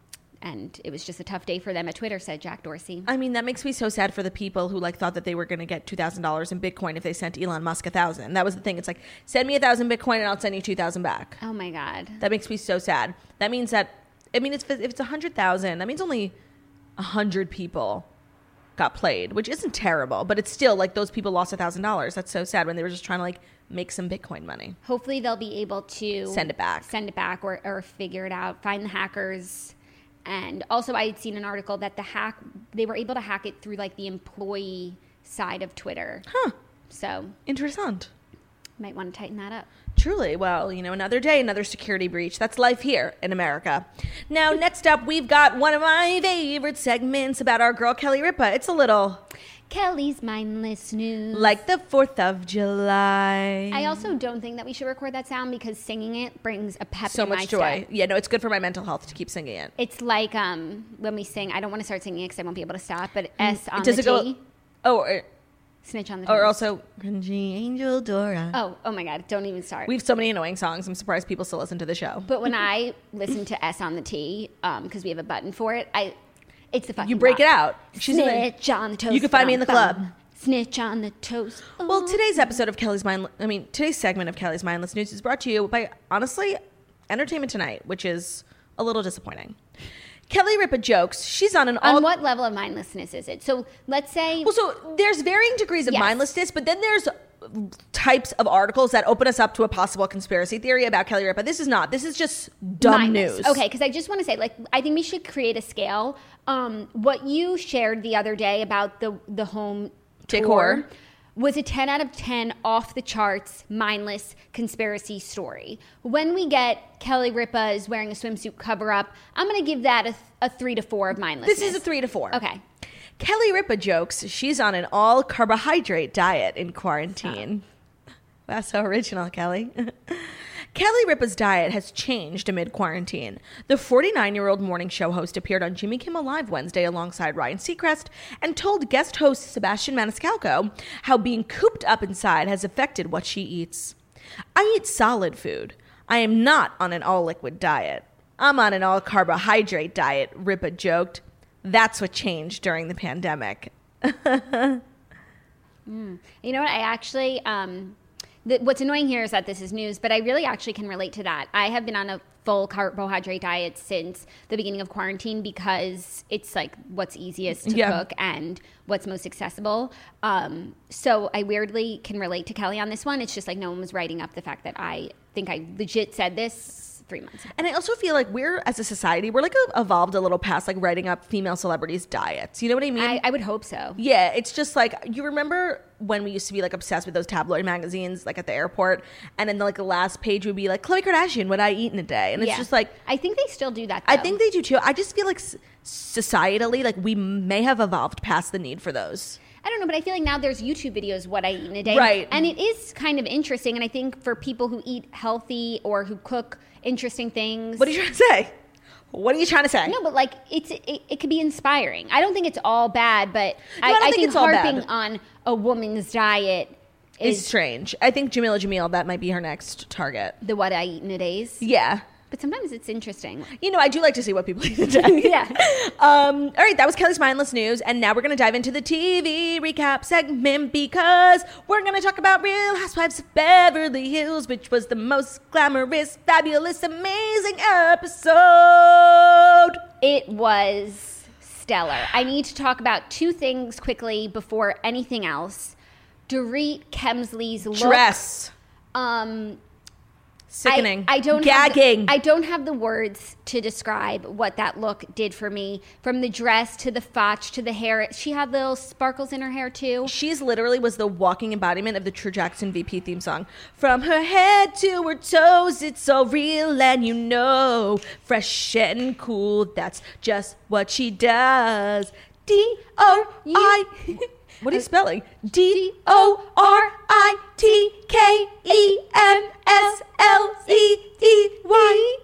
and it was just a tough day for them at Twitter, said Jack Dorsey. I mean, that makes me so sad for the people who like thought that they were going to get two thousand dollars in Bitcoin if they sent Elon Musk a thousand. That was the thing. It's like, send me a thousand Bitcoin and I'll send you two thousand back. Oh my God. That makes me so sad. That means that, I mean, it's, if it's a hundred thousand, that means only a hundred people got played, which isn't terrible, but it's still like those people lost a thousand dollars. That's so sad when they were just trying to like make some Bitcoin money. Hopefully they'll be able to send it back, send it back or, or figure it out, find the hackers. And also I had seen an article that the hack, they were able to hack it through like the employee side of Twitter. Huh. So interessant. Might want to tighten that up. Truly. Well, you know, another day, another security breach. That's life here in America. Now, next up, we've got one of my favorite segments about our girl, Kelly Ripa. It's a little... Kelly's Mindless News. Like the fourth of July. I also don't think that we should record that sound because singing it brings a pep So in my much joy. step. Yeah, no, it's good for my mental health to keep singing it. It's like um, when we sing, I don't want to start singing it because I won't be able to stop, but S on Does the it go... T, Oh, or, snitch on the or toes. also... Cringy Angel Dora. Oh, oh my God, don't even start. We have so many annoying songs. I'm surprised people still listen to the show. But when I listen to S on the T, um, because we have a button for it, I it's the fucking You break bop. it out. She's in the- Snitch on the toast. You can find me in the club. Snitch on the toast. Well, today's episode of Kelly's Mind, I mean, today's segment of Kelly's Mindless News is brought to you by, honestly, Entertainment Tonight, which is a little disappointing. Kelly Ripa jokes. She's on an all... On what level of mindlessness is it? So let's say... Well, so there's varying degrees of Yes. mindlessness, but then there's types of articles that open us up to a possible conspiracy theory about Kelly Ripa. This is not. This is just dumb mindless. news. Okay, because I just want to say, like, I think we should create a scale. Um, what you shared the other day about the the home Decor. tour was a ten out of ten off the charts mindless conspiracy story. When we get Kelly Ripa is wearing a swimsuit cover up, I'm going to give that a, a three to four of mindlessness. This is a three to four. Okay. Kelly Ripa jokes she's on an all carbohydrate diet in quarantine. That's so original, Kelly. Kelly Ripa's diet has changed amid quarantine. The forty-nine-year-old morning show host appeared on Jimmy Kimmel Live Wednesday alongside Ryan Seacrest and told guest host Sebastian Maniscalco how being cooped up inside has affected what she eats. I eat solid food. I am not on an all-liquid diet. I'm on an all-carbohydrate diet, Ripa joked. That's what changed during the pandemic. mm. You know what? I actually... Um, The, what's annoying here is that this is news, but I really actually can relate to that. I have been on a full carbohydrate diet since the beginning of quarantine because it's like what's easiest to Yeah. cook and what's most accessible. Um, so I weirdly can relate to Kelly on this one. It's just like no one was writing up the fact that I think I legit said this three months ago. And I also feel like we're, as a society, we're like evolved a little past like writing up female celebrities' diets. You know what I mean? I, I would hope so. Yeah, it's just like, you remember when we used to be like obsessed with those tabloid magazines, like at the airport, and then like the last page would be like, Khloe Kardashian, what I eat in a day. And it's Yeah. just like, I think they still do that, I though. think they do too. I just feel like s- societally, like we may have evolved past the need for those. I don't know, but I feel like now there's YouTube videos, what I eat in a day. Right. And it is kind of interesting. And I think for people who eat healthy or who cook interesting things. What are you trying to say? What are you trying to say? No, but like it's it, it could be inspiring. I don't think it's all bad, but No, I I, don't I think think it's all harping bad. on a woman's diet It's is strange. I think Jamila Jamil, that might be her next target. the what I eat in a days. Yeah. But sometimes it's interesting. You know, I do like to see what people eat today. Yeah. Um, all right, that was Kelly's Mindless News. And now we're going to dive into the T V recap segment because we're going to talk about Real Housewives of Beverly Hills, which was the most glamorous, fabulous, amazing episode. It was stellar. I need to talk about two things quickly before anything else. Dorit Kemsley's look. Dress. Um, Sickening. I, I don't Gagging. Have the, I don't have the words to describe what that look did for me. From the dress to the fotch to the hair. She had little sparkles in her hair too. She's literally was the walking embodiment of the True Jackson V P theme song. From her head to her toes, it's so real and you know, fresh and cool, that's just what she does. D O I What are you spelling? D O R I T K E M S L E E Y.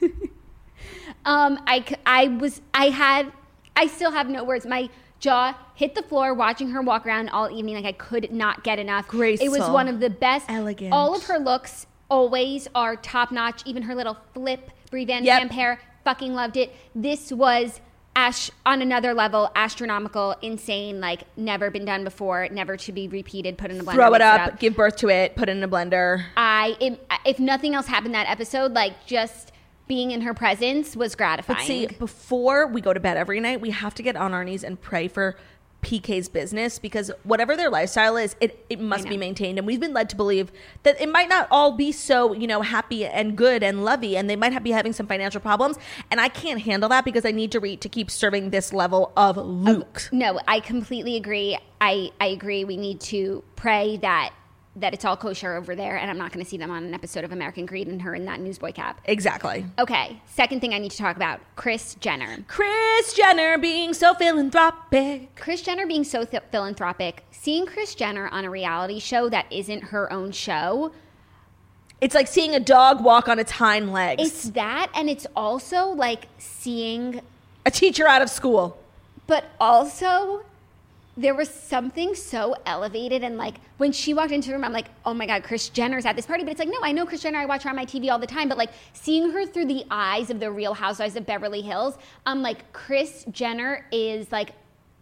Um, I, c- I was, I had, I still have no words. My jaw hit the floor watching her walk around all evening. Like I could not get enough. Graceful. It was one of the best. Elegant. All of her looks always are top notch. Even her little flip Brie Van Yep. Camp hair. Fucking loved it. This was ash on another level, astronomical, insane, like never been done before, never to be repeated, put in a blender. Throw it mix up, give birth to it, put it in a blender. I, it, if nothing else happened that episode, like just being in her presence was gratifying. But see, before we go to bed every night, we have to get on our knees and pray for P K's business, because whatever their lifestyle is, it, it must be maintained. And we've been led to believe that it might not all be so, you know, happy and good and lovey, and they might have, be having some financial problems. And I can't handle that because I need to read to keep serving this level of Luke. No, I completely agree. I, I agree. We need to pray that that it's all kosher over there, and I'm not going to see them on an episode of American Greed and her in that newsboy cap. Exactly. Okay, second thing I need to talk about, Kris Jenner. Kris Jenner being so philanthropic. Kris Jenner being so th- philanthropic. Seeing Kris Jenner on a reality show that isn't her own show. It's like seeing a dog walk on its hind legs. It's that, and it's also like seeing a teacher out of school. But also, there was something so elevated, and like when she walked into the room, I'm like, oh my God, Kris Jenner's at this party. But it's like, no, I know Kris Jenner. I watch her on my T V all the time. But like seeing her through the eyes of the Real Housewives of Beverly Hills, I'm like, Kris Jenner is like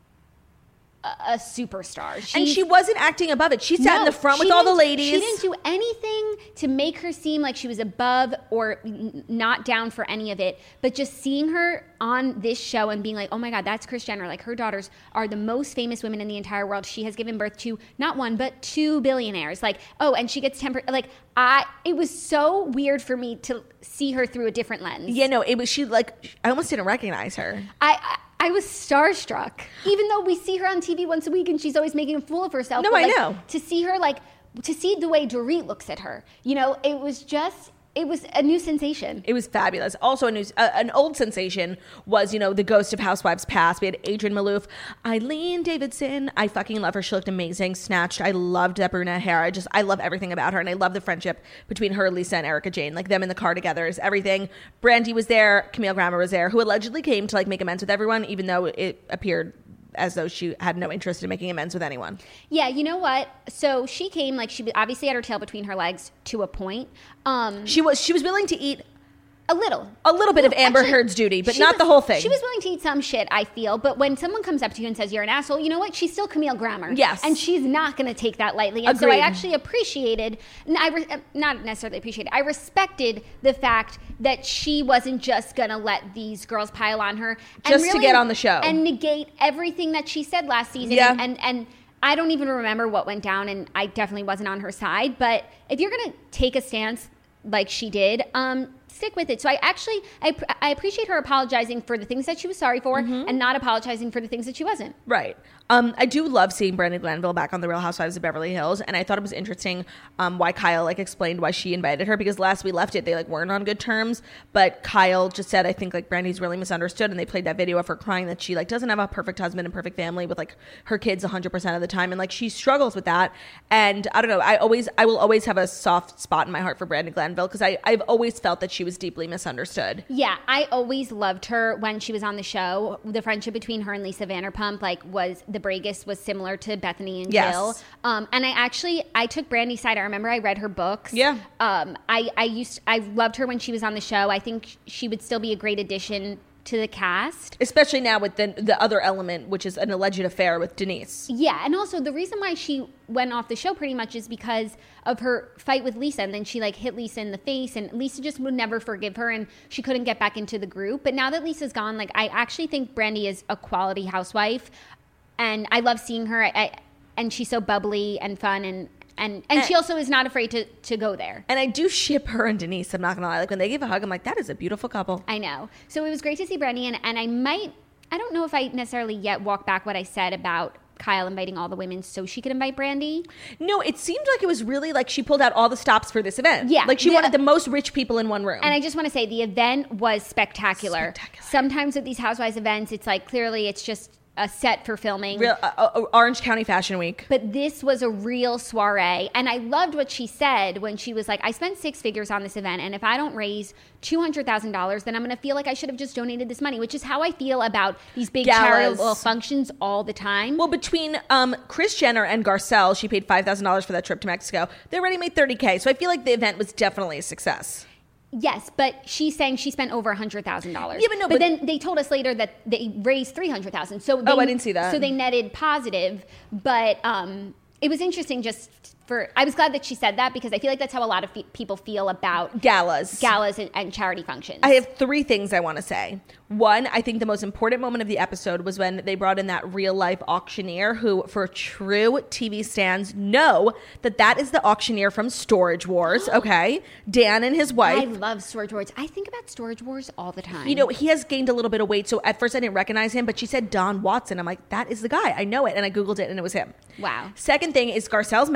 a superstar. She's, and she wasn't acting above it. She sat no, in the front with all the ladies. She didn't do anything to make her seem like she was above or n- not down for any of it. But just seeing her on this show and being like, oh my God, that's Kris Jenner. Like her daughters are the most famous women in the entire world. She has given birth to not one, but two billionaires. Like, oh, and she gets tempered. Like I, it was so weird for me to see her through a different lens. Yeah, no, it was, she like, I almost didn't recognize her. I, I I was starstruck, even though we see her on T V once a week and she's always making a fool of herself. No, but, like, I know. To see her, like, to see the way Dorit looks at her, you know, it was just, it was a new sensation. It was fabulous. Also, a new, uh, an old sensation was, you know, the ghost of Housewives past. We had Adrienne Maloof, Eileen Davidson. I fucking love her. She looked amazing. Snatched. I loved that brunette hair. I just, I love everything about her. And I love the friendship between her, Lisa, and Erica Jane. Like them in the car together is everything. Brandy was there. Camille Grammer was there, who allegedly came to like make amends with everyone, even though it appeared as though she had no interest in making amends with anyone. Yeah, you know what? So she came, like, she obviously had her tail between her legs to a point. Um, she was she was willing to eat a little. A little bit of Amber Actually, Heard's duty, but she not was- the whole thing. She was willing to eat some shit, I feel. But when someone comes up to you and says you're an asshole, you know what? She's still Camille Grammer. Yes. And she's not going to take that lightly. And so I Agreed. actually appreciated, and I re- not necessarily appreciated, I respected the fact that she wasn't just going to let these girls pile on her. And Just to get on the show. And negate everything that she said last season. Yeah. And, and, and I don't even remember what went down, and I definitely wasn't on her side. But if you're going to take a stance like she did, um, stick with it. So I actually, I, I appreciate her apologizing for the things that she was sorry for Mm-hmm. and not apologizing for the things that she wasn't. Right. Um, I do love seeing Brandy Glanville back on The Real Housewives of Beverly Hills, and I thought it was interesting um, why Kyle like explained why she invited her, because last we left it, they like weren't on good terms, but Kyle just said, I think like Brandy's really misunderstood, and they played that video of her crying that she like doesn't have a perfect husband and perfect family with like her kids one hundred percent of the time, and like she struggles with that. And I don't know, I always, I will always have a soft spot in my heart for Brandy Glanville, because I I've always felt that she was deeply misunderstood. Yeah, I always loved her when she was on the show. The friendship between her and Lisa Vanderpump, like, was the Bragus was similar to Bethany and Yes. Jill. Um, and I actually I took Brandy's side. I remember I read her books. Yeah. Um, I I used I loved her when she was on the show. I think she would still be a great addition to the cast. Especially now with the the other element, which is an alleged affair with Denise. Yeah, and also the reason why she went off the show pretty much is because of her fight with Lisa, and then she like hit Lisa in the face, and Lisa just would never forgive her, and she couldn't get back into the group. But now that Lisa's gone, like, I actually think Brandy is a quality housewife, and I love seeing her. I, I, and she's so bubbly and fun, and and and she also is not afraid to to go there. And I do ship her and Denise, I'm not gonna lie. Like when they give a hug, I'm like, that is a beautiful couple. I know. So it was great to see Brandy, and, and I might, I don't know if I necessarily yet walk back what I said about Kyle inviting all the women so she could invite Brandy. No, it seemed like it was really like she pulled out all the stops for this event. Yeah. Like she The- wanted the most rich people in one room. And I just want to say the event was spectacular. Spectacular. Sometimes with these Housewives events, it's like clearly it's just a set for filming. Real uh, uh, Orange County Fashion Week. But this was a real soiree. And I loved what she said when she was like, I spent six figures on this event, and if I don't raise two hundred thousand dollars, then I'm going to feel like I should have just donated this money, which is how I feel about these big Galas. charitable functions all the time. Well, between um, Kris Jenner and Garcelle, she paid five thousand dollars for that trip to Mexico. They already made thirty K. So I feel like the event was definitely a success. Yes, but she's saying she spent over one hundred thousand dollars. Yeah, but no, But but- then they told us later that they raised three hundred thousand dollars. So they, Oh, I didn't see that. So they netted positive, but um, it was interesting just for, I was glad that she said that, because I feel like that's how a lot of fe- people feel about Galas. galas and, and charity functions. I have three things I want to say. One, I think the most important moment of the episode was when they brought in that real life auctioneer who, for true T V stans, know that that is the auctioneer from Storage Wars, okay? Dan and his I wife. love Storage Wars. I think about Storage Wars all the time. You know, he has gained a little bit of weight, so at first I didn't recognize him, but she said Don Watson. I'm like, that is the guy. I know it, and I Googled it, and it was him. Wow. Second thing is Garcelle's man,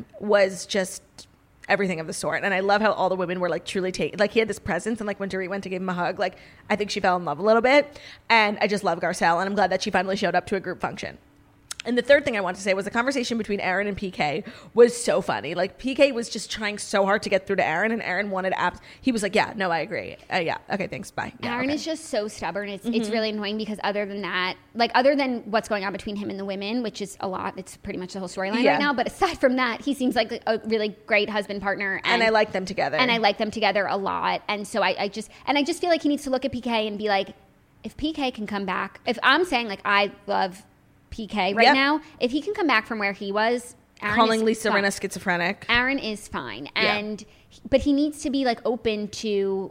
was just everything of the sort. And I love how all the women were like truly taken. Like he had this presence, and like when Dorit went to give him a hug, like I think she fell in love a little bit. And I just love Garcelle, and I'm glad that she finally showed up to a group function. And the third thing I want to say was the conversation between Aaron and P K was so funny. Like P K was just trying so hard to get through to Aaron, and Aaron wanted apps. He was like, yeah, no, I agree. Uh, yeah. Okay, thanks. Bye. Yeah, Aaron okay. is just so stubborn. It's, Mm-hmm. it's really annoying because other than that, like other than what's going on between him and the women, which is a lot, it's pretty much the whole storyline Yeah. right now. But aside from that, he seems like a really great husband partner. And, and I like them together. And I like them together a lot. And so I, I just, and I just feel like he needs to look at P K and be like, if P K can come back, if I'm saying like I love P K right Yep. now, if he can come back from where he was, Aaron calling is Lisa fine. Rinna schizophrenic. Aaron is fine. Yeah. And, but he needs to be like open to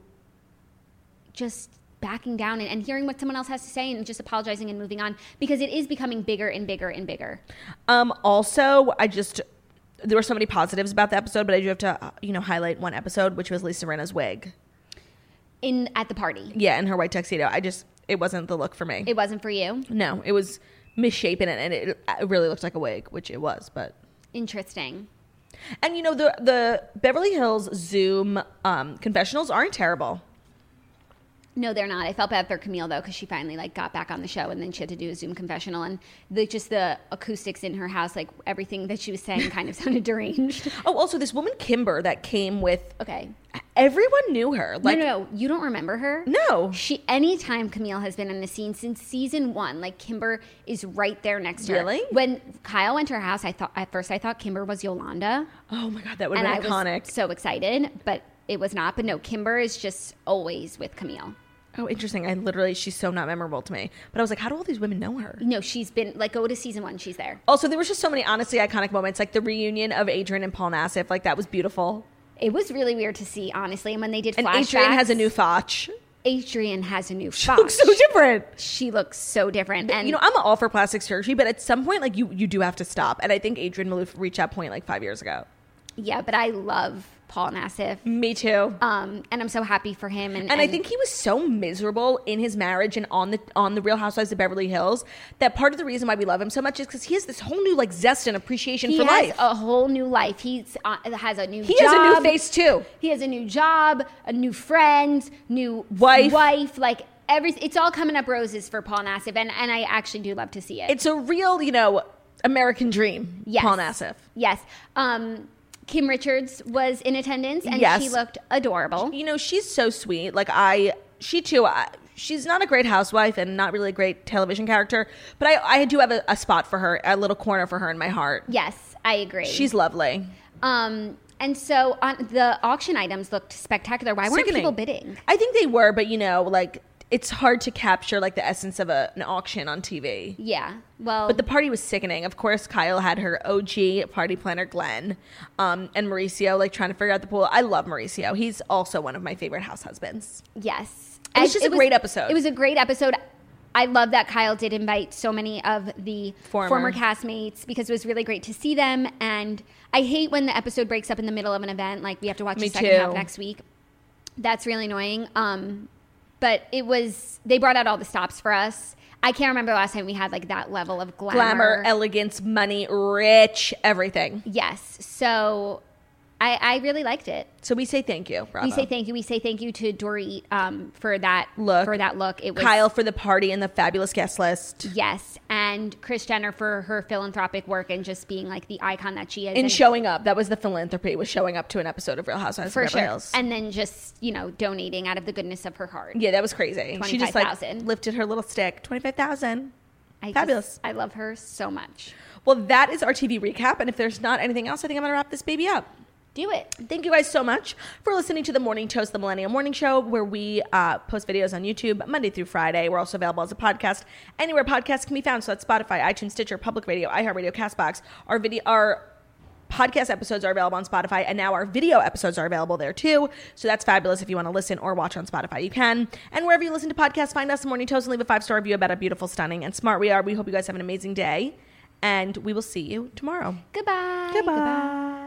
just backing down and, and hearing what someone else has to say and just apologizing and moving on, because it is becoming bigger and bigger and bigger. Um, also, I just, there were so many positives about the episode, but I do have to, uh, you know, highlight one episode, which was Lisa Rinna's wig. In at the party. Yeah, in her white tuxedo. I just, it wasn't the look for me. It wasn't for you? No, it was misshapen, and it, it really looked like a wig, which it was, but. Interesting. And you know, the the Beverly Hills Zoom um, confessionals aren't terrible. No, they're not. I felt bad for Camille though, because she finally like got back on the show, and then she had to do a Zoom confessional, and the just the acoustics in her house, like everything that she was saying, kind of sounded deranged. Oh, also this woman Kimber that came with. Okay. Everyone knew her. Like, no, no, no, you don't remember her? No. She. Anytime Camille has been in the scene since season one, like Kimber is right there next to her. Really? When Kyle went to her house, I thought at first I thought Kimber was Yolanda, Oh my god, that would and have I been iconic. was so excited, but it was not. But no, Kimber is just always with Camille. Oh, interesting. I literally, she's so not memorable to me. But I was like, how do all these women know her? No, she's been like go to season one, she's there. Also, there was just so many honestly iconic moments, like the reunion of Adrian and Paul Nassif. Like that was beautiful. It was really weird to see, honestly. And when they did And flashbacks, Adrian has a new fotch. Adrian has a new She looks fotch. so different. She looks so different. And You know, I'm all for plastic surgery, but at some point, like you, you do have to stop. And I think Adrian Malouf reached that point like five years ago. yeah, but I love Paul Nassif. Me too. Um, and I'm so happy for him. And, And I think he was so miserable in his marriage and on the on the Real Housewives of Beverly Hills that part of the reason why we love him so much is because he has this whole new like zest and appreciation he for has life. a whole new life. He's uh, has a new He job. has a new face too. He has a new job, a new friend, new Wife. Wife, like every. It's all coming up roses for Paul Nassif, and and I actually do love to see it. It's a real, you know, American dream. Yes. Paul Nassif. Yes. Um, Kim Richards was in attendance, and Yes. she looked adorable. You know, she's so sweet. Like I, she too. I, she's not a great housewife and not really a great television character, but I, I do have a, a spot for her, a little corner for her in my heart. Yes, I agree. She's lovely. Um, and so on the auction items looked spectacular. Why weren't Sickening. people bidding? I think they were, but you know, like it's hard to capture like the essence of a, an auction on T V. Yeah. Well, But the party was sickening. Of course, Kyle had her O G party planner, Glenn, um, and Mauricio, like trying to figure out the pool. I love Mauricio. He's also one of my favorite house husbands. yes. It was And just a great episode. It was a great episode. I love that Kyle did invite so many of the Former. former, castmates because it was really great to see them. And I hate when the episode breaks up in the middle of an event. Like we have to watch Me the second too. half next week. That's really annoying. Um, but it was, they brought out all the stops for us. I can't remember the last time we had like that level of glamour. Glamour, elegance, money, rich, everything. Yes. So I, I really liked it. So we say thank you, Bravo. We say thank you. We say thank you to Dorit um, for that Look. For that look. It was Kyle for the party and the fabulous guest list. yes, and Kris Jenner for her philanthropic work and just being like the icon that she is. And and showing up. That was the philanthropy, was showing up to an episode of Real Housewives for of Beverly sure. Hills. And then just you know donating out of the goodness of her heart. Yeah, that was crazy. She just like twenty-five thousand. lifted her little stick. twenty-five thousand. I Fabulous. Just, I love her so much. Well, that is our T V recap. And if there's not anything else, I think I'm going to wrap this baby up. Do it. Thank you guys so much for listening to the Morning Toast, the Millennial Morning Show, where we uh, post videos on YouTube Monday through Friday. We're also available as a podcast anywhere podcasts can be found. So that's Spotify, iTunes, Stitcher, Public Radio, iHeartRadio, CastBox. Our video, our podcast episodes are available on Spotify, and now our video episodes are available there too. So that's fabulous. If you want to listen or watch on Spotify, you can. And wherever you listen to podcasts, find us Morning Toast and leave a five-star review about how beautiful, stunning, and smart we are. We hope you guys have an amazing day, and we will see you tomorrow. Goodbye. Goodbye.